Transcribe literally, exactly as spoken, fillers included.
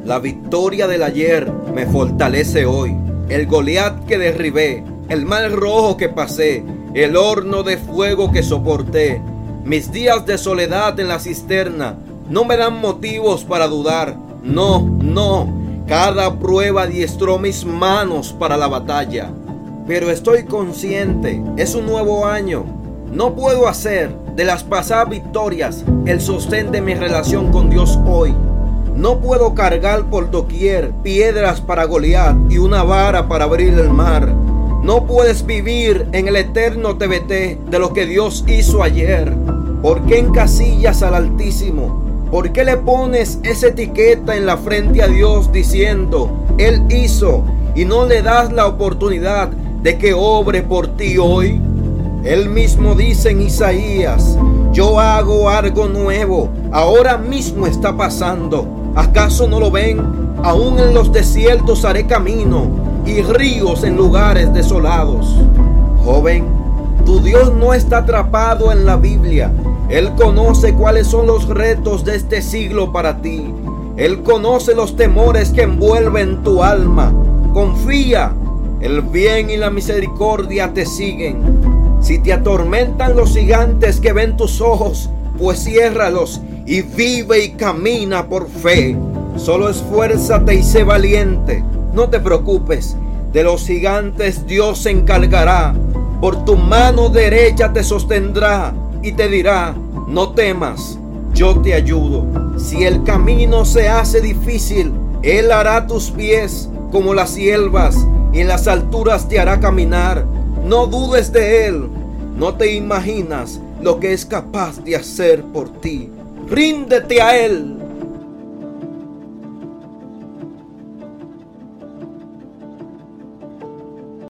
La victoria del ayer me fortalece hoy. El Goliat que derribé, el mar rojo que pasé, el horno de fuego que soporté, mis días de soledad en la cisterna, no me dan motivos para dudar. No, no, cada prueba adiestró mis manos para la batalla. Pero estoy consciente, es un nuevo año. No puedo hacer de las pasadas victorias el sostén de mi relación con Dios hoy. No puedo cargar por doquier piedras para Goliat y una vara para abrir el mar. No puedes vivir en el eterno T B T de lo que Dios hizo ayer. ¿Por qué encasillas al Altísimo? ¿Por qué le pones esa etiqueta en la frente a Dios diciendo, Él hizo, y no le das la oportunidad de que obre por ti hoy? Él mismo dice en Isaías, yo hago algo nuevo, ahora mismo está pasando. ¿Acaso no lo ven? Aún en los desiertos haré camino y ríos en lugares desolados. Joven, tu Dios no está atrapado en la Biblia. Él conoce cuáles son los retos de este siglo para ti. Él conoce los temores que envuelven tu alma. Confía, el bien y la misericordia te siguen. Si te atormentan los gigantes que ven tus ojos, pues ciérralos y vive y camina por fe. Solo esfuérzate y sé valiente. No te preocupes, de los gigantes Dios se encargará. Por tu mano derecha te sostendrá y te dirá, no temas, yo te ayudo. Si el camino se hace difícil, Él hará tus pies como las hierbas y en las alturas te hará caminar. No dudes de Él, no te imaginas lo que es capaz de hacer por ti. Ríndete a Él.